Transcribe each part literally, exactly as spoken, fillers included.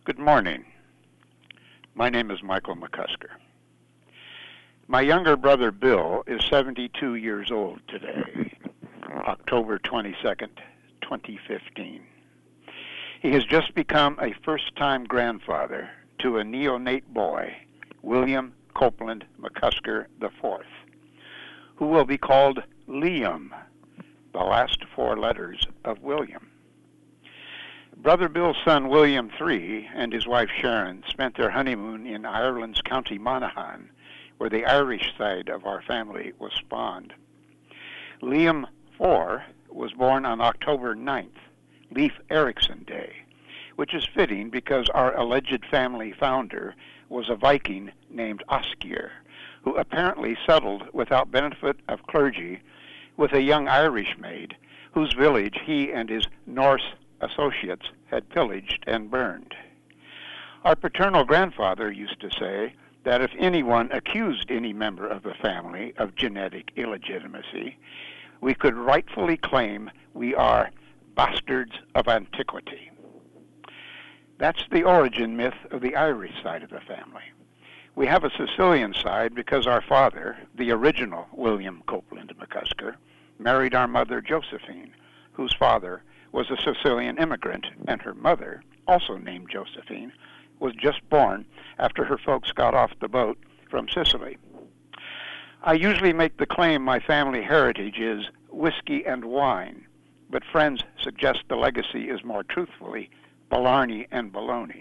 Good morning. My name is Michael McCusker. My younger brother Bill is seventy-two years old today, October twenty-second, twenty fifteen. He has just become a first-time grandfather to a neonate boy, William Copeland McCusker the fourth, who will be called Liam, the last four letters of William. Brother Bill's son William the third and his wife Sharon spent their honeymoon in Ireland's County Monaghan, where the Irish side of our family was spawned. Liam the fourth was born on October ninth, Leif Erikson Day, which is fitting because our alleged family founder was a Viking named Oskir, who apparently settled without benefit of clergy with a young Irish maid whose village he and his Norse associates had pillaged and burned. Our paternal grandfather used to say that if anyone accused any member of the family of genetic illegitimacy, we could rightfully claim we are bastards of antiquity. That's the origin myth of the Irish side of the family. We have a Sicilian side because our father, the original William Copeland McCusker, married our mother Josephine, whose father was a Sicilian immigrant, and her mother, also named Josephine, was just born after her folks got off the boat from Sicily. I usually make the claim my family heritage is whiskey and wine, but friends suggest the legacy is more truthfully Blarney and baloney.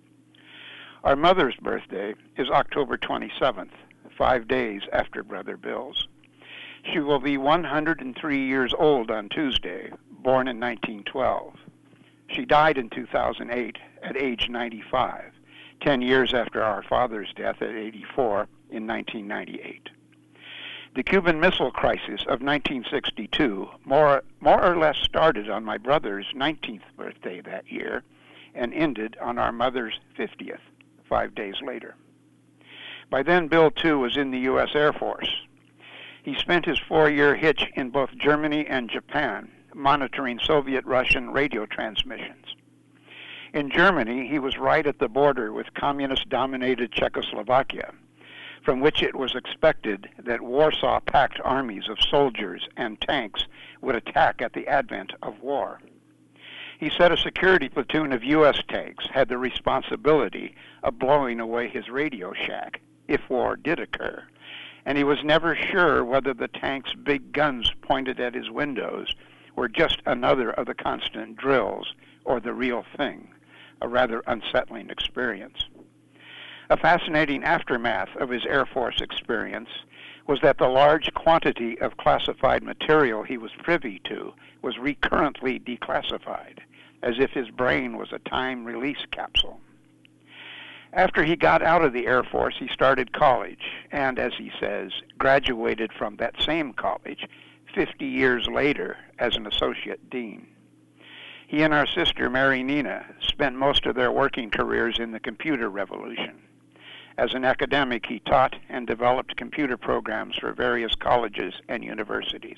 Our mother's birthday is October twenty-seventh, five days after Brother Bill's. She will be one hundred three years old on Tuesday, born in nineteen twelve. She died in two thousand eight at age ninety-five, ten years after our father's death at eighty-four in nineteen ninety-eight. The Cuban Missile Crisis of nineteen sixty-two more, more or less started on my brother's nineteenth birthday that year and ended on our mother's fiftieth, five days later. By then, Bill, too, was in the U S Air Force. He spent his four-year hitch in both Germany and Japan, monitoring Soviet-Russian radio transmissions. In Germany, he was right at the border with communist-dominated Czechoslovakia, from which it was expected that Warsaw Pact armies of soldiers and tanks would attack at the advent of war. He said a security platoon of U S tanks had the responsibility of blowing away his Radio Shack if war did occur, and he was never sure whether the tank's big guns pointed at his windows were just another of the constant drills or the real thing, a rather unsettling experience. A fascinating aftermath of his Air Force experience was that the large quantity of classified material he was privy to was recurrently declassified, as if his brain was a time-release capsule. After he got out of the Air Force, he started college, and, as he says, graduated from that same college fifty years later as an associate dean. He and our sister, Mary Nina, spent most of their working careers in the computer revolution. As an academic, he taught and developed computer programs for various colleges and universities.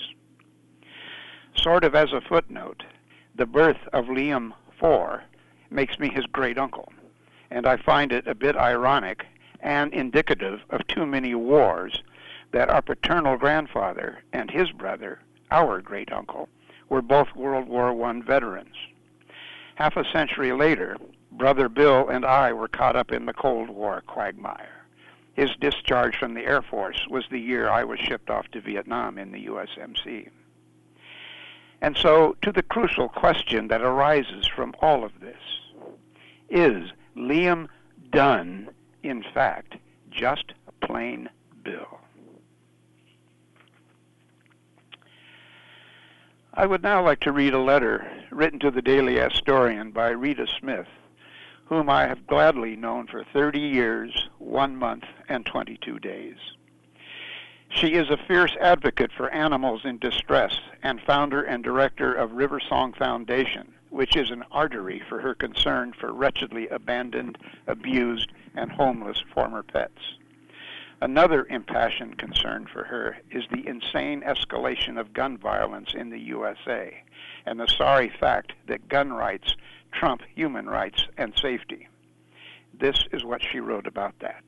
Sort of as a footnote, the birth of Liam the fourth makes me his great-uncle, and I find it a bit ironic and indicative of too many wars that our paternal grandfather and his brother, our great-uncle, were both World War One veterans. Half a century later, Brother Bill and I were caught up in the Cold War quagmire. His discharge from the Air Force was the year I was shipped off to Vietnam in the U S M C. And so, to the crucial question that arises from all of this, is Liam Dunn, in fact, just plain Bill? I would now like to read a letter written to the Daily Astorian by Rita Smith, whom I have gladly known for thirty years, one month, and twenty-two days. She is a fierce advocate for animals in distress and founder and director of River Song Foundation, which is an artery for her concern for wretchedly abandoned, abused, and homeless former pets. Another impassioned concern for her is the insane escalation of gun violence in the U S A and the sorry fact that gun rights trump human rights and safety. This is what she wrote about that.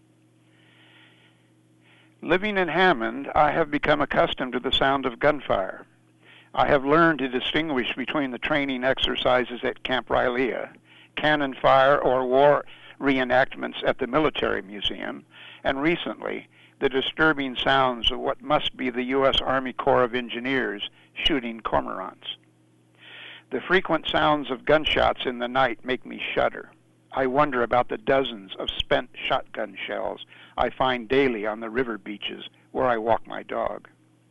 Living in Hammond, I have become accustomed to the sound of gunfire. I have learned to distinguish between the training exercises at Camp Rylea, cannon fire or war reenactments at the Military Museum, and recently, the disturbing sounds of what must be the U S Army Corps of Engineers shooting cormorants. The frequent sounds of gunshots in the night make me shudder. I wonder about the dozens of spent shotgun shells I find daily on the river beaches where I walk my dog.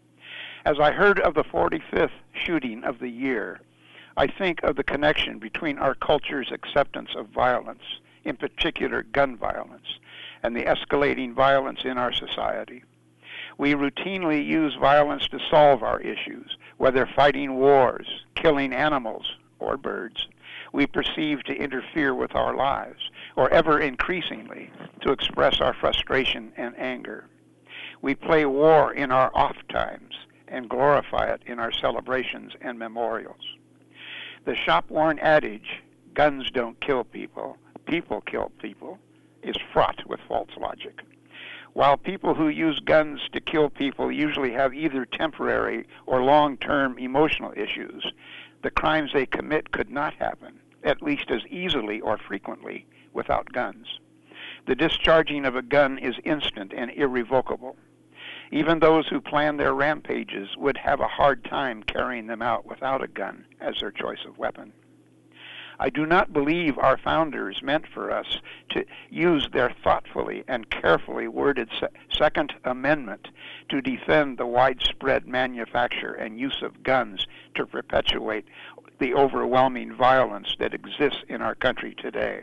As I heard of the forty-fifth shooting of the year, I think of the connection between our culture's acceptance of violence, in particular gun violence, and the escalating violence in our society. We routinely use violence to solve our issues, whether fighting wars, killing animals or birds we perceive to interfere with our lives, or ever increasingly to express our frustration and anger. We play war in our off times and glorify it in our celebrations and memorials. The shop-worn adage, guns don't kill people, people kill people, is fraught with false logic. While people who use guns to kill people usually have either temporary or long-term emotional issues, the crimes they commit could not happen, at least as easily or frequently, without guns. The discharging of a gun is instant and irrevocable. Even those who plan their rampages would have a hard time carrying them out without a gun as their choice of weapon. I do not believe our founders meant for us to use their thoughtfully and carefully worded se- Second Amendment to defend the widespread manufacture and use of guns to perpetuate the overwhelming violence that exists in our country today.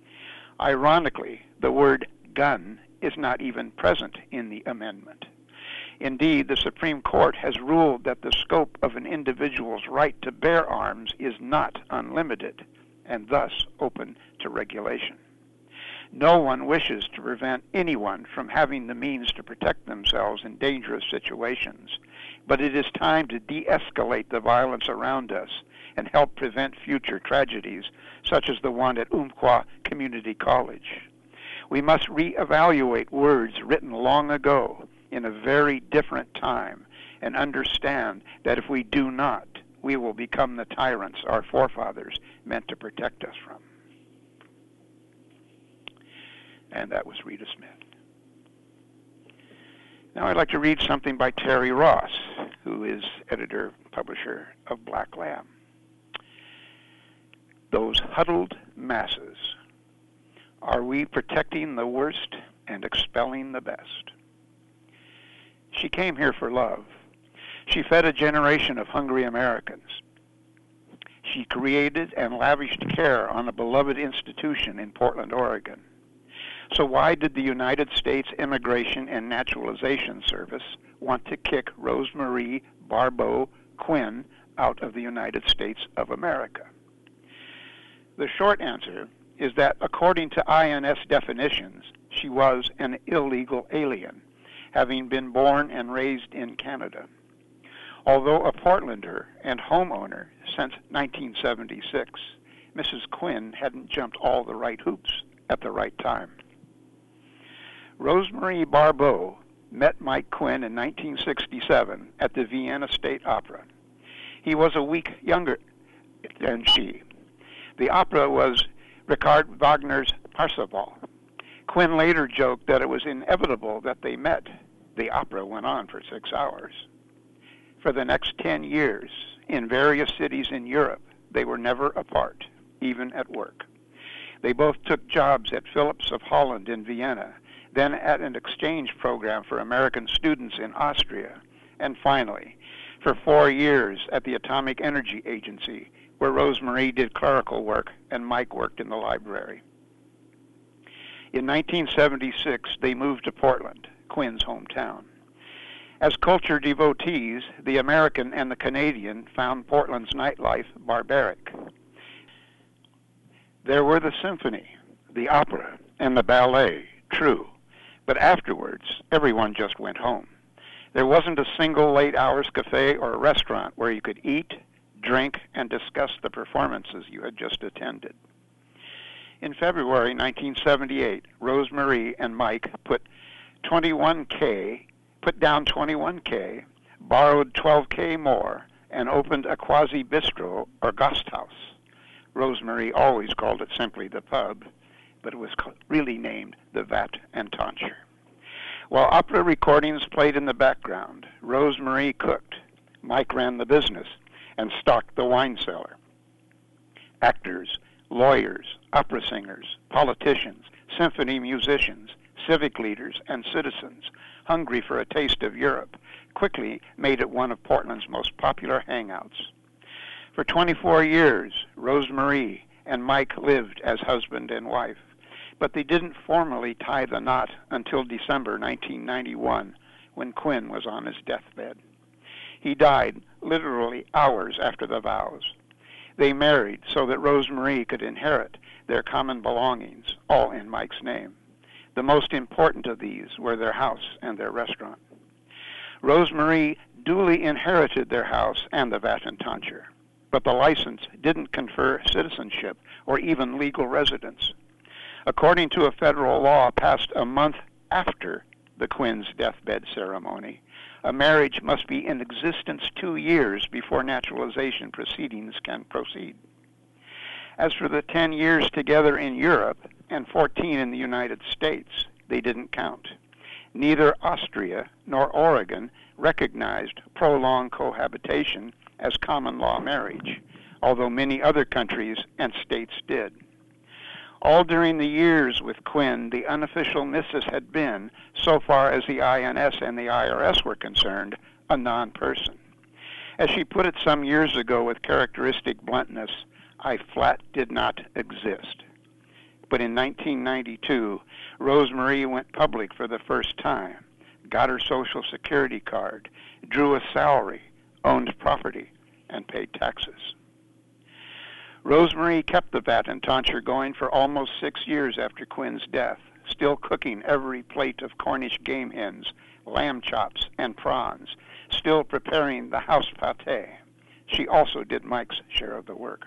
Ironically, the word gun is not even present in the amendment. Indeed, the Supreme Court has ruled that the scope of an individual's right to bear arms is not unlimited, and thus open to regulation. No one wishes to prevent anyone from having the means to protect themselves in dangerous situations, but it is time to de-escalate the violence around us and help prevent future tragedies, such as the one at Umpqua Community College. We must reevaluate words written long ago in a very different time and understand that if we do not, we will become the tyrants our forefathers meant to protect us from. And that was Rita Smith. Now I'd like to read something by Terry Ross, who is editor-publisher of Black Lamb. Those huddled masses. Are we protecting the worst and expelling the best? She came here for love. She fed a generation of hungry Americans. She created and lavished care on a beloved institution in Portland, Oregon. So why did the United States Immigration and Naturalization Service want to kick Rosemarie Barbeau Quinn out of the United States of America? The short answer is that according to I N S definitions, she was an illegal alien, having been born and raised in Canada. Although a Portlander and homeowner since nineteen seventy-six, Missus Quinn hadn't jumped all the right hoops at the right time. Rosemarie Barbeau met Mike Quinn in nineteen sixty-seven at the Vienna State Opera. He was a week younger than she. The opera was Richard Wagner's Parsifal. Quinn later joked that it was inevitable that they met. The opera went on for six hours. For the next ten years, in various cities in Europe, they were never apart, even at work. They both took jobs at Philips of Holland in Vienna, then at an exchange program for American students in Austria, and finally, for four years at the Atomic Energy Agency, where Rosemarie did clerical work and Mike worked in the library. In nineteen seventy-six, they moved to Portland, Quinn's hometown. As culture devotees, the American and the Canadian found Portland's nightlife barbaric. There were the symphony, the opera, and the ballet, true, but afterwards, everyone just went home. There wasn't a single late hours cafe or restaurant where you could eat, drink, and discuss the performances you had just attended. In February nineteen seventy-eight, Rose Marie and Mike put twenty-one K, put down twenty-one K, borrowed twelve K more, and opened a quasi-bistro or Gasthaus. Rose Marie always called it simply the pub, but it was really named the Vat and Tonsure. While opera recordings played in the background, Rose Marie cooked, Mike ran the business, and stocked the wine cellar. Actors, lawyers, opera singers, politicians, symphony musicians, civic leaders, and citizens, hungry for a taste of Europe, quickly made it one of Portland's most popular hangouts. For twenty-four years, Rose Marie and Mike lived as husband and wife, but they didn't formally tie the knot until December nineteen ninety-one, when Quinn was on his deathbed. He died literally hours after the vows. They married so that Rose Marie could inherit their common belongings, all in Mike's name. The most important of these were their house and their restaurant. Rose Marie duly inherited their house and the Vat and Tonsure, but the license didn't confer citizenship or even legal residence. According to a federal law passed a month after the Quinn's deathbed ceremony, a marriage must be in existence two years before naturalization proceedings can proceed. As for the ten years together in Europe and fourteen in the United States, they didn't count. Neither Austria nor Oregon recognized prolonged cohabitation as common law marriage, although many other countries and states did. All during the years with Quinn, the unofficial missus had been, so far as the I N S and the I R S were concerned, a non-person. As she put it some years ago with characteristic bluntness, I flat did not exist. But in nineteen ninety-two, Rose Marie went public for the first time, got her Social Security card, drew a salary, owned property, and paid taxes. Rose Marie kept the Vat and Tonsure going for almost six years after Quinn's death, still cooking every plate of Cornish game hens, lamb chops, and prawns, still preparing the house pâté. She also did Mike's share of the work.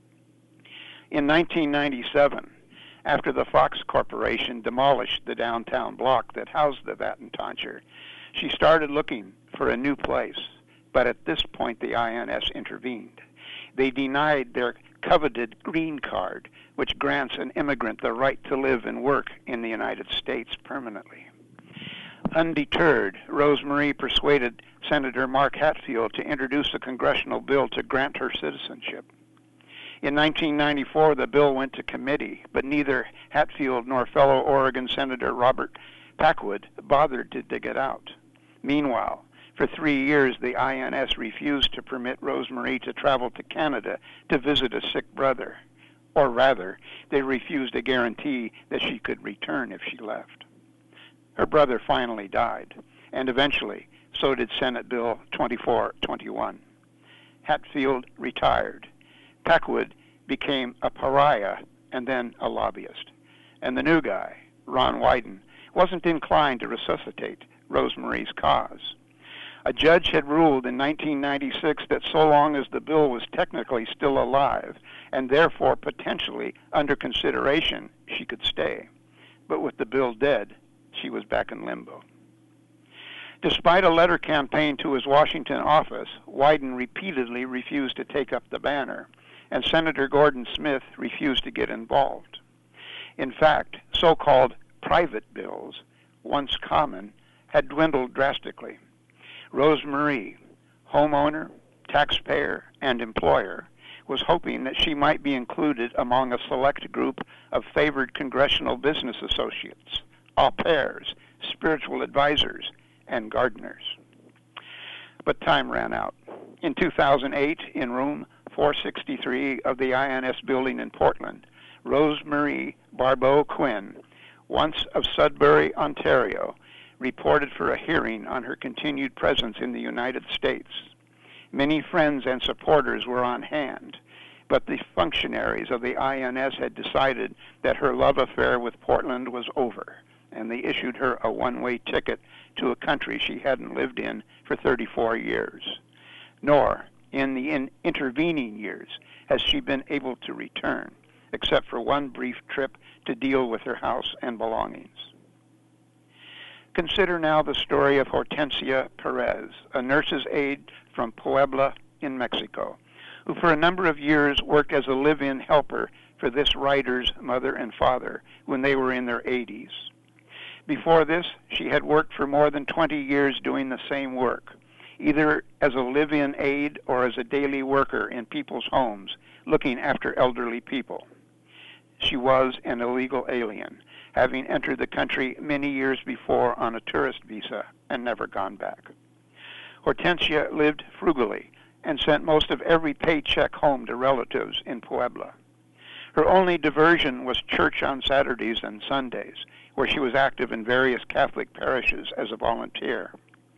In nineteen ninety-seven, after the Fox Corporation demolished the downtown block that housed the Vat and Tonsure, she started looking for a new place, but at this point the I N S intervened. They denied their coveted green card, which grants an immigrant the right to live and work in the United States permanently. Undeterred, Rose Marie persuaded Senator Mark Hatfield to introduce a congressional bill to grant her citizenship. In nineteen ninety-four, the bill went to committee, but neither Hatfield nor fellow Oregon Senator Robert Packwood bothered to dig it out. Meanwhile, for three years, the I N S refused to permit Rose Marie to travel to Canada to visit a sick brother. Or rather, they refused a guarantee that she could return if she left. Her brother finally died, and eventually, so did Senate Bill twenty-four twenty-one. Hatfield retired. Packwood became a pariah and then a lobbyist. And the new guy, Ron Wyden, wasn't inclined to resuscitate Rose Marie's cause. A judge had ruled in nineteen ninety-six that so long as the bill was technically still alive and therefore potentially under consideration, she could stay. But with the bill dead, she was back in limbo. Despite a letter campaign to his Washington office, Wyden repeatedly refused to take up the banner, and Senator Gordon Smith refused to get involved. In fact, so-called private bills, once common, had dwindled drastically. Rose Marie, homeowner, taxpayer, and employer, was hoping that she might be included among a select group of favored congressional business associates, au pairs, spiritual advisors, and gardeners. But time ran out. In two thousand eight, in room four sixty-three of the I N S building in Portland, Rose Marie Barbeau Quinn, once of Sudbury, Ontario, reported for a hearing on her continued presence in the United States. Many friends and supporters were on hand, but the functionaries of the I N S had decided that her love affair with Portland was over, and they issued her a one-way ticket to a country she hadn't lived in for thirty-four years. Nor, in the in intervening years, has she been able to return, except for one brief trip to deal with her house and belongings. Consider now the story of Hortensia Perez, a nurse's aide from Puebla in Mexico, who for a number of years worked as a live-in helper for this writer's mother and father when they were in their eighties. Before this, she had worked for more than twenty years doing the same work, either as a live-in aide or as a daily worker in people's homes, looking after elderly people. She was an illegal alien, having entered the country many years before on a tourist visa and never gone back. Hortensia lived frugally and sent most of every paycheck home to relatives in Puebla. Her only diversion was church on Saturdays and Sundays, where she was active in various Catholic parishes as a volunteer.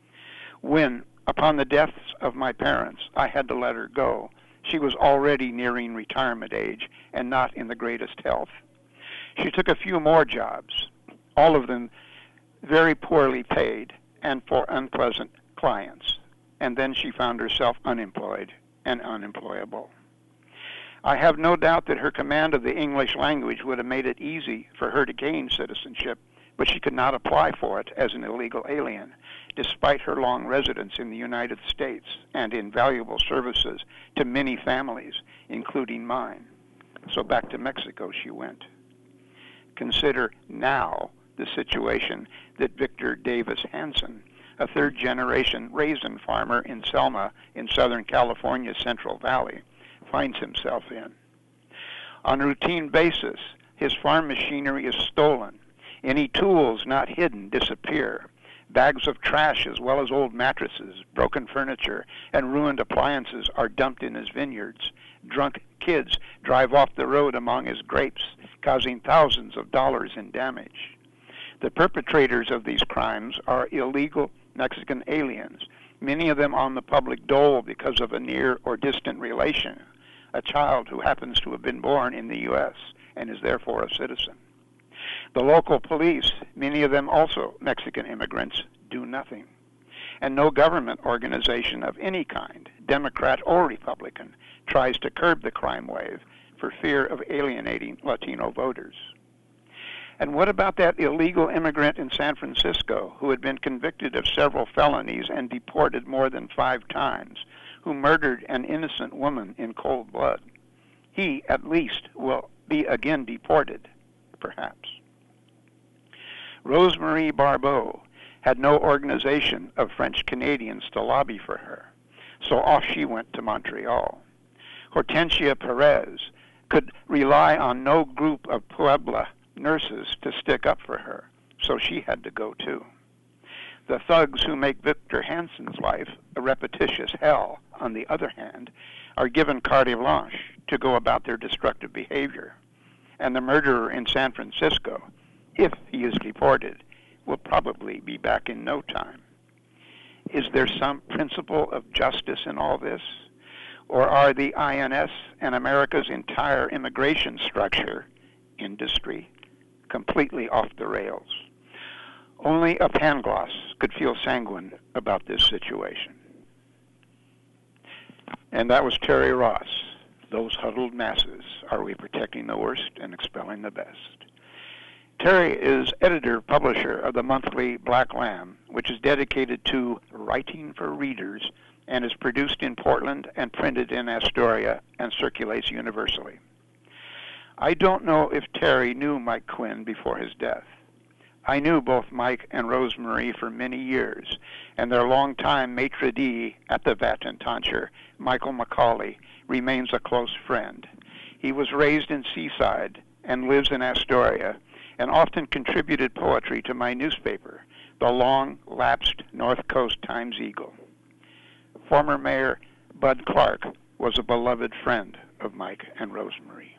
When, upon the deaths of my parents, I had to let her go, she was already nearing retirement age and not in the greatest health. She took a few more jobs, all of them very poorly paid and for unpleasant clients, and then she found herself unemployed and unemployable. I have no doubt that her command of the English language would have made it easy for her to gain citizenship, but she could not apply for it as an illegal alien, despite her long residence in the United States and invaluable services to many families, including mine. So back to Mexico she went. Consider now the situation that Victor Davis Hansen, a third-generation raisin farmer in Selma in Southern California's Central Valley, finds himself in. On a routine basis, his farm machinery is stolen. Any tools not hidden disappear. Bags of trash as well as old mattresses, broken furniture, and ruined appliances are dumped in his vineyards. Drunk kids drive off the road among his grapes, causing thousands of dollars in damage. The perpetrators of these crimes are illegal Mexican aliens, many of them on the public dole because of a near or distant relation, a child who happens to have been born in the U S and is therefore a citizen. The local police, many of them also Mexican immigrants, do nothing. And no government organization of any kind, Democrat or Republican, tries to curb the crime wave for fear of alienating Latino voters. And what about that illegal immigrant in San Francisco who had been convicted of several felonies and deported more than five times, who murdered an innocent woman in cold blood? He, at least, will be again deported, perhaps. Rosemarie Barbeau had no organization of French Canadians to lobby for her, so off she went to Montreal. Hortensia Perez could rely on no group of Puebla nurses to stick up for her, so she had to go too. The thugs who make Victor Hansen's life a repetitious hell, on the other hand, are given carte blanche to go about their destructive behavior. And the murderer in San Francisco, if he is deported, will probably be back in no time. Is there some principle of justice in all this? Or are the I N S and America's entire immigration structure, industry, completely off the rails? Only a Pangloss could feel sanguine about this situation. And that was Terry Ross. Those huddled masses, are we protecting the worst and expelling the best? Terry is editor-publisher of the monthly Black Lamb, which is dedicated to writing for readers and is produced in Portland and printed in Astoria and circulates universally. I don't know if Terry knew Mike Quinn before his death. I knew both Mike and Rosemarie for many years, and their longtime maitre d' at the Vattentancher, Michael McCauley, remains a close friend. He was raised in Seaside and lives in Astoria, and often contributed poetry to my newspaper, the long-lapsed North Coast Times-Eagle. Former Mayor Bud Clark was a beloved friend of Mike and Rosemarie.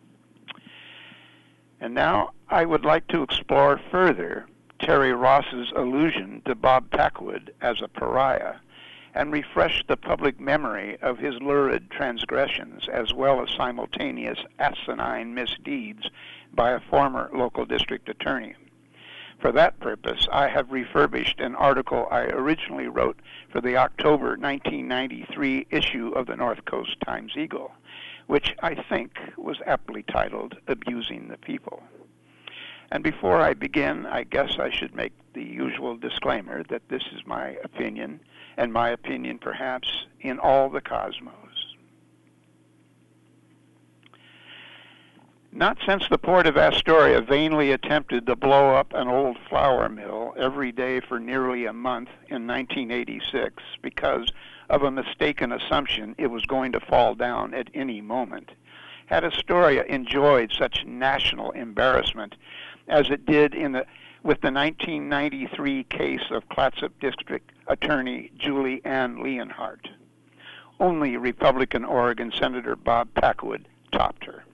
And now I would like to explore further Terry Ross's allusion to Bob Packwood as a pariah and refresh the public memory of his lurid transgressions as well as simultaneous asinine misdeeds by a former local district attorney. For that purpose, I have refurbished an article I originally wrote for the October nineteen ninety-three issue of the North Coast Times-Eagle, which I think was aptly titled Abusing the People. And before I begin, I guess I should make the usual disclaimer that this is my opinion, and my opinion perhaps in all the cosmos. Not since the port of Astoria vainly attempted to blow up an old flour mill every day for nearly a month in nineteen eighty-six because of a mistaken assumption it was going to fall down at any moment, had Astoria enjoyed such national embarrassment as it did in the, with the nineteen ninety-three case of Clatsop District Attorney Julie Ann Leonhardt. Only Republican Oregon Senator Bob Packwood topped her.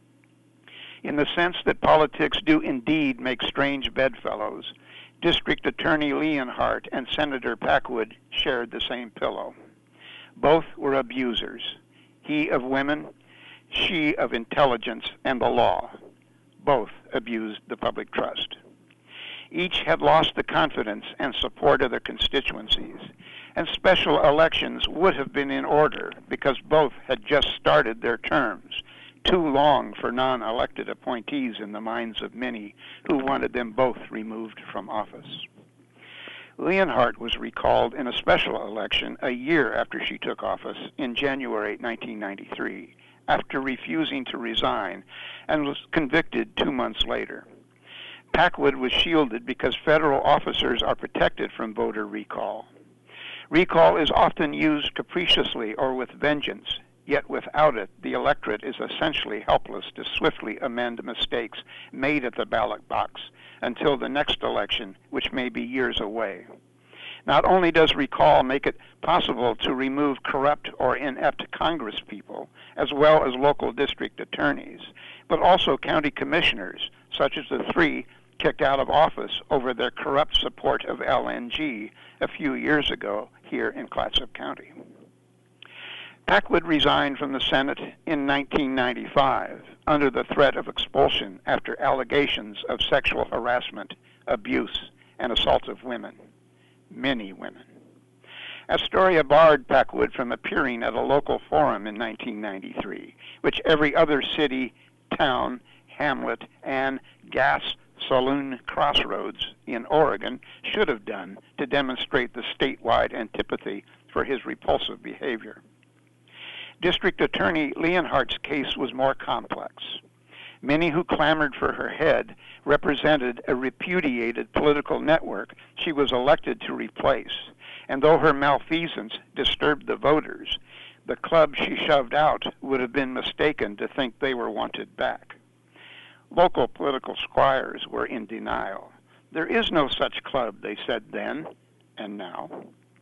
In the sense that politics do indeed make strange bedfellows, District Attorney Leonhardt and Senator Packwood shared the same pillow. Both were abusers, he of women, she of intelligence and the law. Both abused the public trust. Each had lost the confidence and support of their constituencies, and special elections would have been in order because both had just started their terms, too long for non-elected appointees in the minds of many who wanted them both removed from office. Leonhardt was recalled in a special election a year after she took office in January nineteen ninety-three, after refusing to resign, and was convicted two months later. Packwood was shielded because federal officers are protected from voter recall. Recall is often used capriciously or with vengeance, yet without it, the electorate is essentially helpless to swiftly amend mistakes made at the ballot box until the next election, which may be years away. Not only does recall make it possible to remove corrupt or inept congresspeople, as well as local district attorneys, but also county commissioners, such as the three kicked out of office over their corrupt support of L N G a few years ago here in Clatsop County. Packwood resigned from the Senate in nineteen ninety-five under the threat of expulsion after allegations of sexual harassment, abuse, and assault of women. Many women. Astoria barred Packwood from appearing at a local forum in nineteen ninety-three, which every other city, town, hamlet, and gas saloon crossroads in Oregon should have done to demonstrate the statewide antipathy for his repulsive behavior. District Attorney Leonhardt's case was more complex. Many who clamored for her head represented a repudiated political network she was elected to replace, and though her malfeasance disturbed the voters, the club she shoved out would have been mistaken to think they were wanted back. Local political squires were in denial. There is no such club, they said then and now.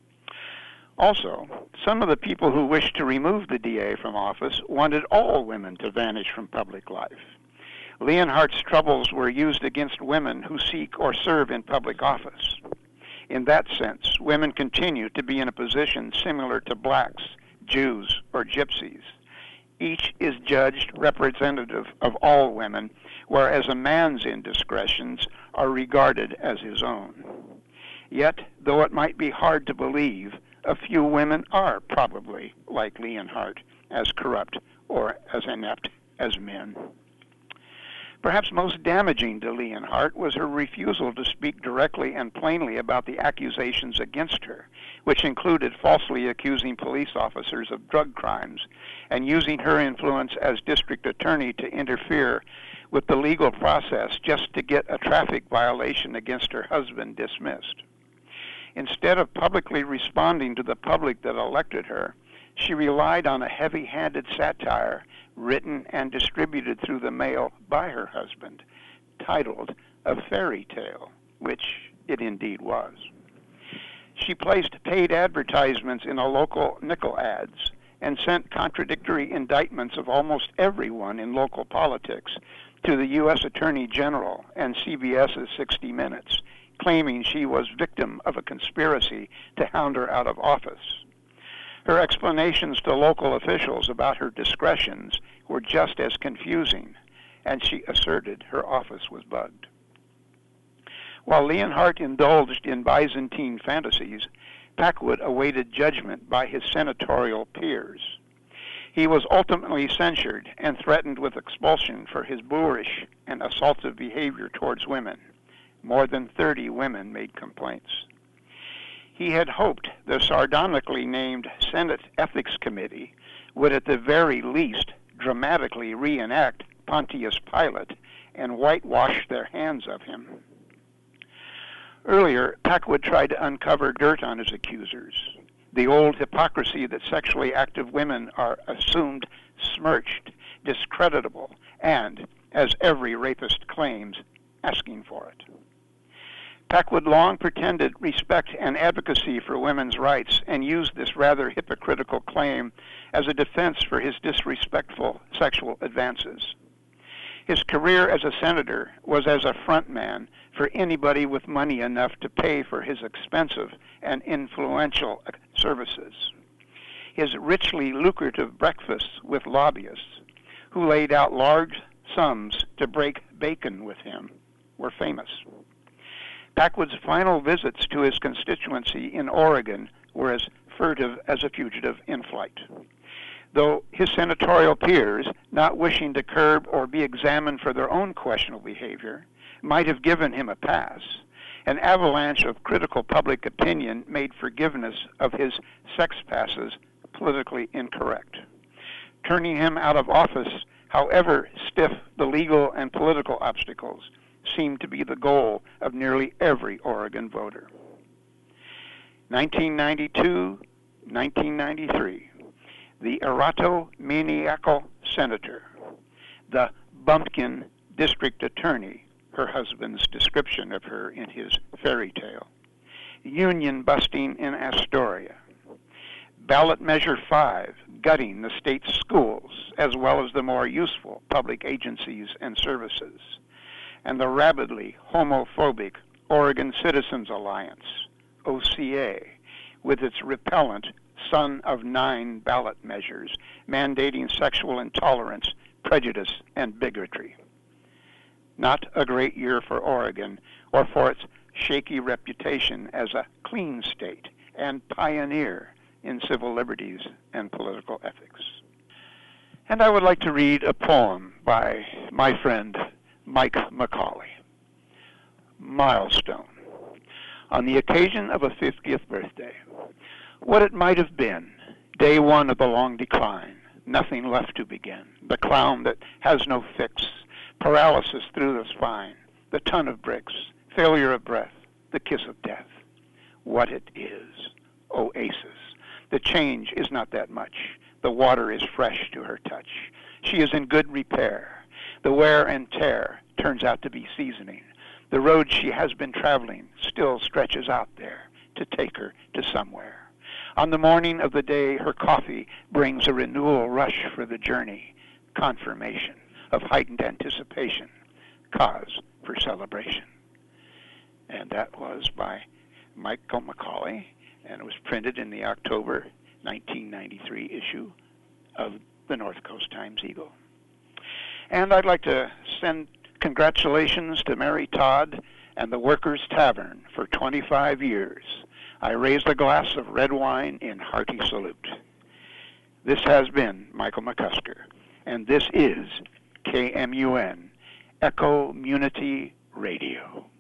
Also, some of the people who wished to remove the D A from office wanted all women to vanish from public life. Leonhardt's troubles were used against women who seek or serve in public office. In that sense, women continue to be in a position similar to blacks, Jews, or gypsies. Each is judged representative of all women, whereas a man's indiscretions are regarded as his own. Yet, though it might be hard to believe, a few women are probably, like Leonhardt, as corrupt or as inept as men. Perhaps most damaging to Leonhardt was her refusal to speak directly and plainly about the accusations against her, which included falsely accusing police officers of drug crimes and using her influence as district attorney to interfere with the legal process just to get a traffic violation against her husband dismissed. Instead of publicly responding to the public that elected her, she relied on a heavy-handed satire written and distributed through the mail by her husband, titled A Fairy Tale, which it indeed was. She placed paid advertisements in a local nickel ads and sent contradictory indictments of almost everyone in local politics to the U S Attorney General and CBS's sixty minutes, claiming she was victim of a conspiracy to hound her out of office. Her explanations to local officials about her discretions were just as confusing, and she asserted her office was bugged. While Leonhardt indulged in Byzantine fantasies, Packwood awaited judgment by his senatorial peers. He was ultimately censured and threatened with expulsion for his boorish and assaultive behavior towards women. More than thirty women made complaints. He had hoped the sardonically named Senate Ethics Committee would at the very least dramatically reenact Pontius Pilate and whitewash their hands of him. Earlier, Packwood tried to uncover dirt on his accusers, the old hypocrisy that sexually active women are assumed smirched, discreditable, and, as every rapist claims, asking for it. Packwood long pretended respect and advocacy for women's rights and used this rather hypocritical claim as a defense for his disrespectful sexual advances. His career as a senator was as a frontman for anybody with money enough to pay for his expensive and influential services. His richly lucrative breakfasts with lobbyists, who laid out large sums to break bacon with him, were famous. Packwood's final visits to his constituency in Oregon were as furtive as a fugitive in flight. Though his senatorial peers, not wishing to curb or be examined for their own questionable behavior, might have given him a pass, an avalanche of critical public opinion made forgiveness of his sex passes politically incorrect, turning him out of office, however stiff the legal and political obstacles, seemed to be the goal of nearly every Oregon voter. nineteen ninety-two, nineteen ninety-three, the eratomaniacal senator, the bumpkin district attorney, her husband's description of her in his fairy tale, union busting in Astoria, ballot measure five gutting the state's schools as well as the more useful public agencies and services, and the rabidly homophobic Oregon Citizens Alliance, O C A, with its repellent Son of Nine ballot measures mandating sexual intolerance, prejudice, and bigotry. Not a great year for Oregon or for its shaky reputation as a clean state and pioneer in civil liberties and political ethics. And I would like to read a poem by my friend Mike McCauley. Milestone. On the occasion of a fiftieth birthday, what it might have been, day one of the long decline, nothing left to begin, the clown that has no fix, paralysis through the spine, the ton of bricks, failure of breath, the kiss of death. What it is, oasis. The change is not that much. The water is fresh to her touch. She is in good repair. The wear and tear turns out to be seasoning. The road she has been traveling still stretches out there to take her to somewhere. On the morning of the day, her coffee brings a renewal rush for the journey, confirmation of heightened anticipation, cause for celebration. And that was by Michael McCauley, and it was printed in the October nineteen ninety-three issue of the North Coast Times-Eagle. And I'd like to send congratulations to Mary Todd and the Workers' Tavern for twenty-five years. I raise a glass of red wine in hearty salute. This has been Michael McCusker, and this is K M U N, Echo Community Radio.